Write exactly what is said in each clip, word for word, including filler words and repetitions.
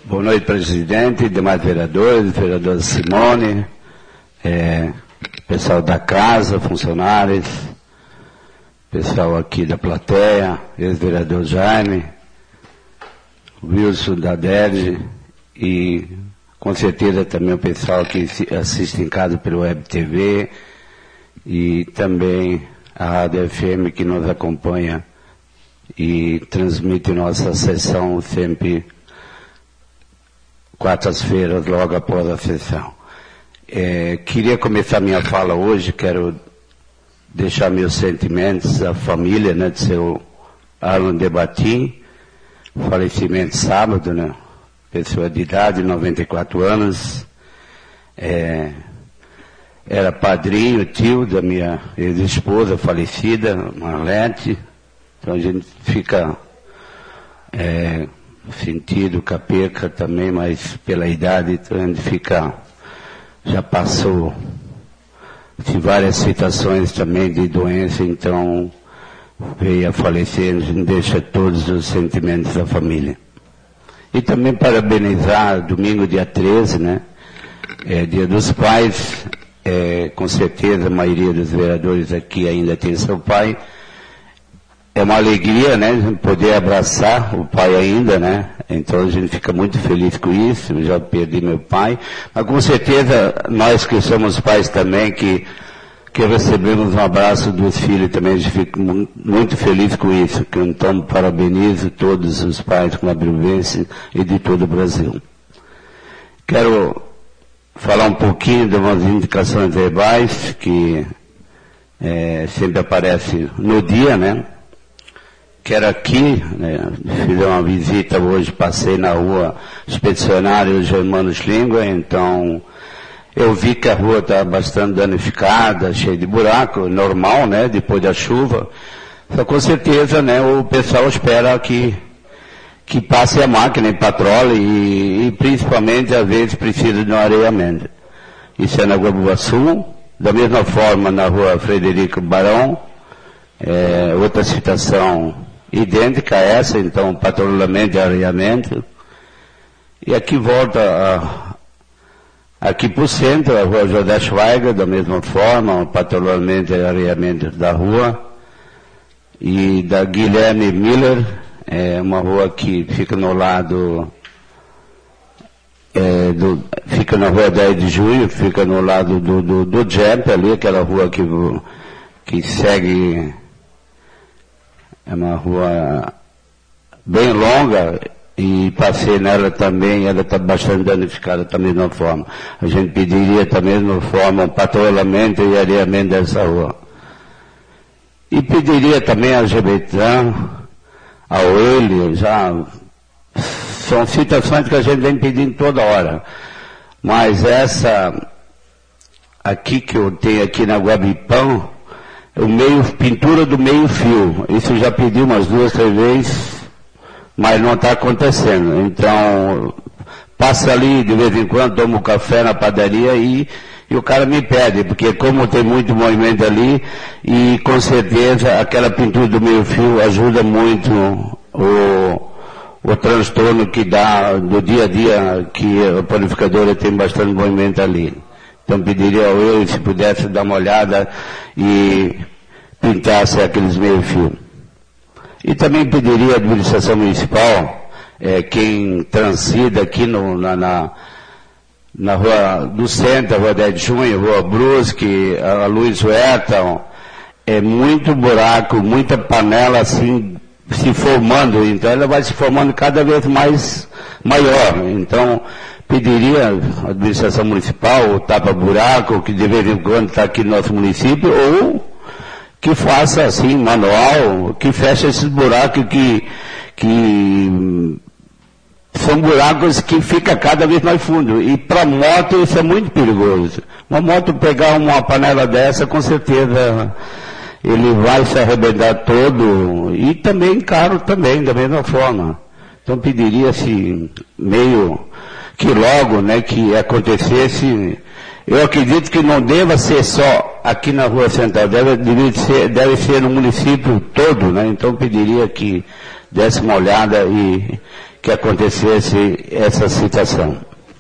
Boa noite, presidente, demais vereadores, vereadora Simone, é, pessoal da casa, funcionários, pessoal aqui da plateia, ex-vereador Jaime, Wilson da D E R G e com certeza também o pessoal que assiste em casa pelo Web T V e também a Rádio F M que nos acompanha e transmite nossa sessão sempre quartas-feiras, logo após a sessão. É, queria começar minha fala hoje, quero deixar meus sentimentos à família, né, do seu Alan Debati, falecimento sábado, né, pessoa de idade, noventa e quatro anos, é, era padrinho, tio da minha ex-esposa falecida, Marlete, então a gente fica é, sentido com a perca também, mas pela idade então a gente fica, já passou de várias situações também de doença, então veio a falecer, a gente deixa todos os sentimentos da família. E também parabenizar, domingo dia treze, né, é dia dos pais, é, com certeza a maioria dos vereadores aqui ainda tem seu pai. É uma alegria, né, poder abraçar o pai ainda, né, então a gente fica muito feliz com isso. Eu já perdi meu pai, mas com certeza nós que somos pais também, que, que recebemos um abraço dos filhos também, a gente fica muito feliz com isso, que então parabenizo todos os pais com a Brilvense e de todo o Brasil. Quero falar um pouquinho de umas indicações verbais que é, sempre aparece no dia, né. Quero aqui, né, fiz uma visita hoje, passei na rua Expedicionário Germano Língua, então eu vi que a rua está bastante danificada, cheia de buraco, normal, né, depois da chuva. Só com certeza, né, o pessoal espera que, que passe a máquina e patrole e, e principalmente às vezes precisa de um areamento. Isso é na Guabuaçu, da mesma forma na rua Frederico Barão, é, outra situação idêntica a essa, então patrulhamento e areamento. E aqui volta a, aqui para o centro, a rua José Schweiger, da mesma forma, patrulhamento e areamento da rua. E da Guilherme Miller, é uma rua que fica no lado, é, do, fica na rua dez de junho, fica no lado do, do, do Jump ali, aquela rua que, que segue. É uma rua bem longa e passei nela também, ela está bastante danificada da mesma forma. A gente pediria da mesma forma um patrulhamento e areamento dessa rua. E pediria também a Gebetã, a Oelho, já são situações que a gente vem pedindo toda hora. Mas essa aqui que eu tenho aqui na Guabipão, o meio, pintura do meio fio, isso já pedi umas duas, três vezes, mas não está acontecendo. Então, passa ali de vez em quando, tomo um café na padaria e, e o cara me pede, porque como tem muito movimento ali, e com certeza aquela pintura do meio fio ajuda muito o, o transtorno que dá do dia a dia, que a panificadora tem bastante movimento ali. Então pediria ao eu, se pudesse dar uma olhada e pintasse aqueles meio fio. E também pediria à administração municipal, é, quem transita aqui no, na, na, na rua do centro, rua dez de junho, rua Brusque, a Luiz Werton, é muito buraco, muita panela assim se formando, então ela vai se formando cada vez mais maior. Então, pediria à administração municipal, o tapa-buraco, que de vez em quando está aqui no nosso município, ou que faça assim, manual, que feche esses buracos que, que são buracos que ficam cada vez mais fundo. E para moto isso é muito perigoso. Uma moto pegar uma panela dessa, com certeza ele vai se arrebentar todo, e também carro também, da mesma forma. Então pediria-se meio que logo, né, que acontecesse. Eu acredito que não deva ser só aqui na Rua Central, deve, deve, ser, deve ser no município todo, né, então pediria que desse uma olhada e que acontecesse essa citação.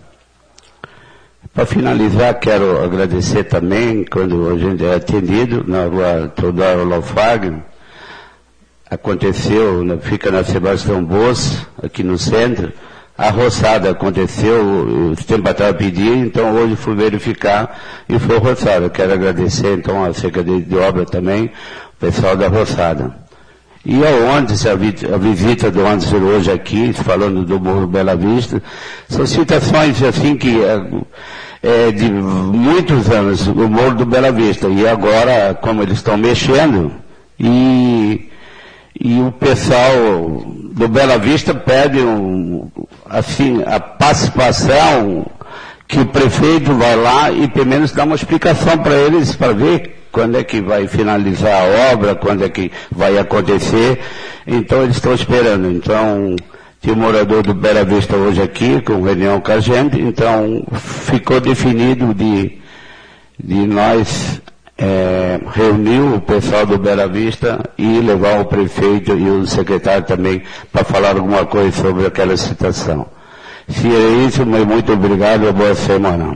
Para finalizar, quero agradecer também, quando a gente é atendido na rua Teodoro Laufagno, aconteceu, fica na Sebastião Boas, aqui no centro, a roçada aconteceu, o tempo atrás pedi, então hoje fui verificar e foi roçada. Quero agradecer então a Secretaria de Obra também, o pessoal da roçada. E aonde a visita do Anderson hoje aqui, falando do Morro Bela Vista, são citações assim que é, é de muitos anos, o Morro do Bela Vista, e agora como eles estão mexendo, e E o pessoal do Bela Vista pede um, assim, a participação, que o prefeito vai lá e pelo menos dá uma explicação para eles, para ver quando é que vai finalizar a obra, quando é que vai acontecer. Então eles estão esperando. Então, tinha um morador do Bela Vista hoje aqui, com reunião com a gente, então ficou definido de, de nós É, reuniu o pessoal do Bela Vista e levar o prefeito e o secretário também para falar alguma coisa sobre aquela situação. Se é isso, mas muito obrigado e boa semana.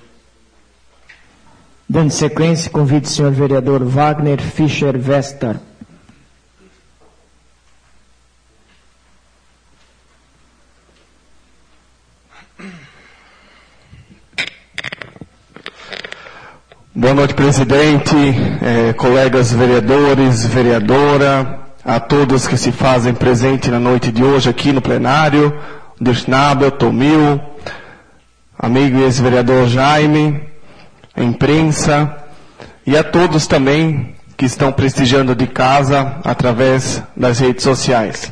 Dando sequência, convido o senhor vereador Wagner Fischer Vester. Boa noite, presidente, eh, colegas vereadores, vereadora, a todos que se fazem presente na noite de hoje aqui no plenário, Dirchnabel, Tomil, amigo e ex-vereador Jaime, a imprensa, e a todos também que estão prestigiando de casa através das redes sociais.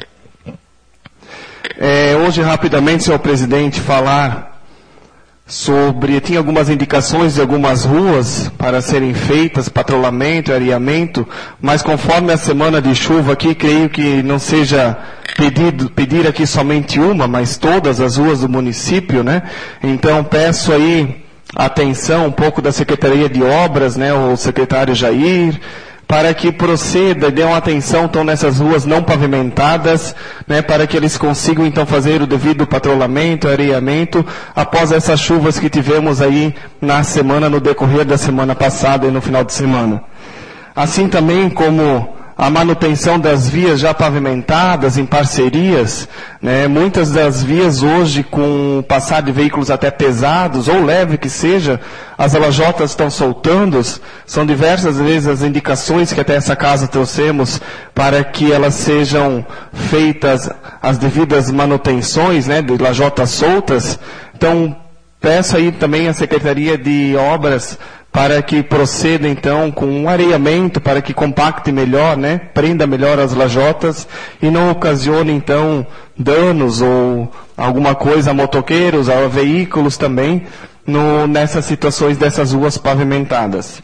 Eh, hoje, rapidamente, senhor presidente, falar sobre, tinha algumas indicações de algumas ruas para serem feitas, patrulhamento, areamento, mas conforme a semana de chuva aqui, creio que não seja pedido, pedir aqui somente uma, mas todas as ruas do município, né? Então peço aí atenção um pouco da Secretaria de Obras, né, o secretário Jair, para que proceda e dê uma atenção então nessas ruas não pavimentadas, né, para que eles consigam então fazer o devido patrulhamento, areamento, após essas chuvas que tivemos aí na semana, no decorrer da semana passada e no final de semana. Assim também como a manutenção das vias já pavimentadas em parcerias, né, muitas das vias hoje com o passar de veículos até pesados, ou leve que seja, as lajotas estão soltando, são diversas vezes as indicações que até essa casa trouxemos para que elas sejam feitas as devidas manutenções, né, de lajotas soltas. Então, peço aí também à Secretaria de Obras para que proceda então com um areamento, para que compacte melhor, né, prenda melhor as lajotas e não ocasione então danos ou alguma coisa a motoqueiros, a veículos também, no, nessas situações dessas ruas pavimentadas.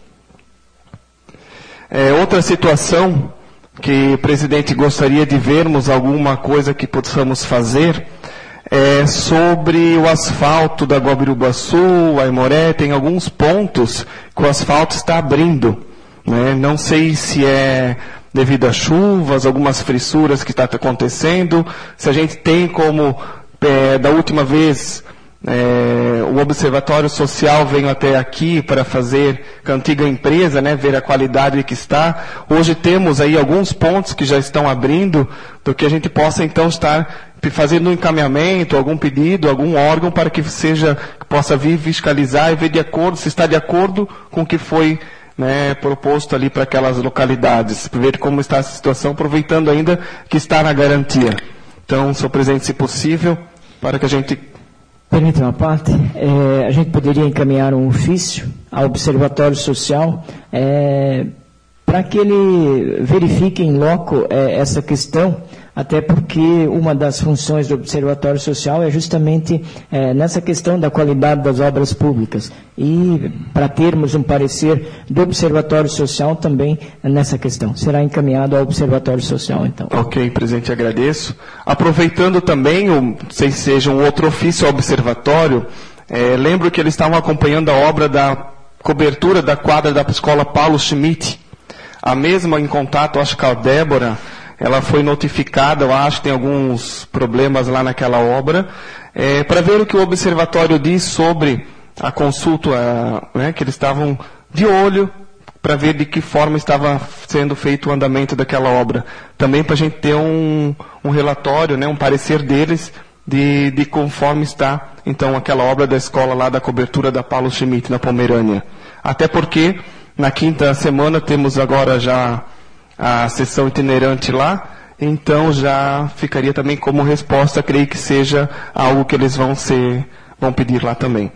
É, outra situação que, presidente, gostaria de vermos alguma coisa que possamos fazer é sobre o asfalto da Guabirubaçu, Aimoré, tem alguns pontos que o asfalto está abrindo, né? Não sei se é devido a chuvas, algumas fissuras que está acontecendo, se a gente tem como, é, da última vez, é, o Observatório Social veio até aqui para fazer com a antiga empresa, né, ver a qualidade que está. Hoje temos aí alguns pontos que já estão abrindo, do que a gente possa então estar fazendo um encaminhamento, algum pedido, algum órgão para que seja, que possa vir fiscalizar e ver de acordo, se está de acordo com o que foi, né, proposto ali para aquelas localidades, ver como está a situação, aproveitando ainda que está na garantia. Então, senhor presidente, se possível, para que a gente... Permita uma parte, é, a gente poderia encaminhar um ofício ao Observatório Social, é, para que ele verifique em loco é, essa questão, até porque uma das funções do Observatório Social é justamente é, nessa questão da qualidade das obras públicas. E para termos um parecer do Observatório Social também nessa questão. Será encaminhado ao Observatório Social, então. Ok, presidente, agradeço. Aproveitando também, não sei se seja um outro ofício ao Observatório, é, lembro que eles estavam acompanhando a obra da cobertura da quadra da Escola Paulo Schmidt. A mesma em contato, acho que a Débora, ela foi notificada, eu acho que tem alguns problemas lá naquela obra, é, para ver o que o observatório diz sobre a consulta, né, que eles estavam de olho, para ver de que forma estava sendo feito o andamento daquela obra. Também para a gente ter um, um relatório, né, um parecer deles, de, de conforme está, então, aquela obra da escola lá da cobertura da Paulo Schmidt, na Pomerânia. Até porque, na quinta semana, temos agora já a sessão itinerante lá, então já ficaria também como resposta, creio que seja algo que eles vão, ser, vão pedir lá também.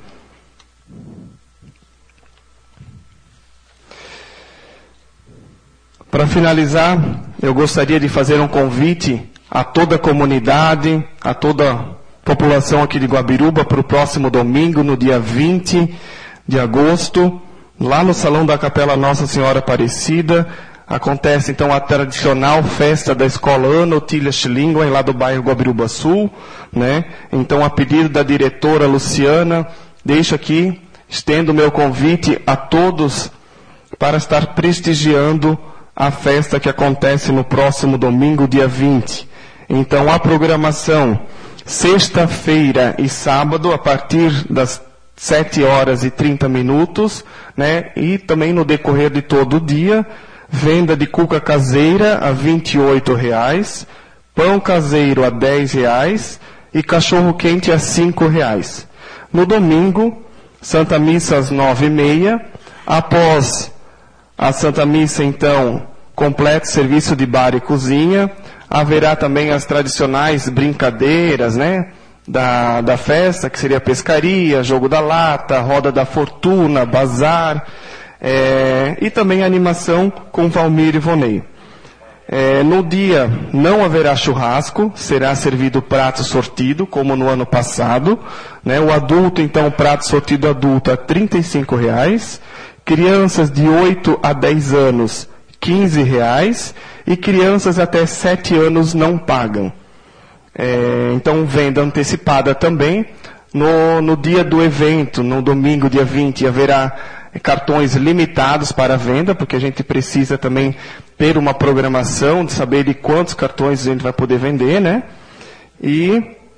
Para finalizar, eu gostaria de fazer um convite a toda a comunidade, a toda a população aqui de Guabiruba, para o próximo domingo, no dia vinte de agosto, lá no Salão da Capela Nossa Senhora Aparecida, acontece então a tradicional festa da Escola Ana Otília Schilinguen, lá do bairro Guabiruba Sul, né? Então, a pedido da diretora Luciana, deixo aqui, estendo o meu convite a todos para estar prestigiando a festa que acontece no próximo domingo, dia vinte. Então, a programação, sexta-feira e sábado, a partir das sete horas e trinta minutos, né? E também no decorrer de todo o dia, venda de cuca caseira a vinte e oito reais, pão caseiro a dez reais e cachorro quente a cinco reais. No domingo, Santa Missa às nove e meia, após a Santa Missa, então, completo serviço de bar e cozinha. Haverá também as tradicionais brincadeiras, né, da, da festa, que seria pescaria, jogo da lata, roda da fortuna, bazar, é, e também animação com Valmir e Vonei. É, no dia não haverá churrasco, será servido prato sortido, como no ano passado, né, o adulto, então, prato sortido adulto a trinta e cinco reais, crianças de oito a dez anos, quinze reais, e crianças até sete anos não pagam. É, então, venda antecipada também. No, no dia do evento, no domingo, dia vinte, haverá cartões limitados para venda, porque a gente precisa também ter uma programação de saber de quantos cartões a gente vai poder vender, né? E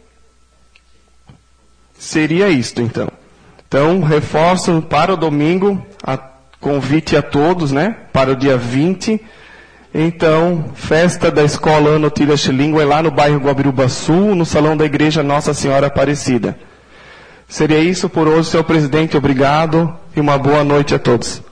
seria isto, então. Então, reforço para o domingo, a convite a todos, né? Para o dia vinte. Então, festa da Escola Ana Otília Schilinguen, lá no bairro Guabiruba Sul, no Salão da Igreja Nossa Senhora Aparecida. Seria isso por hoje, senhor presidente. Obrigado e uma boa noite a todos.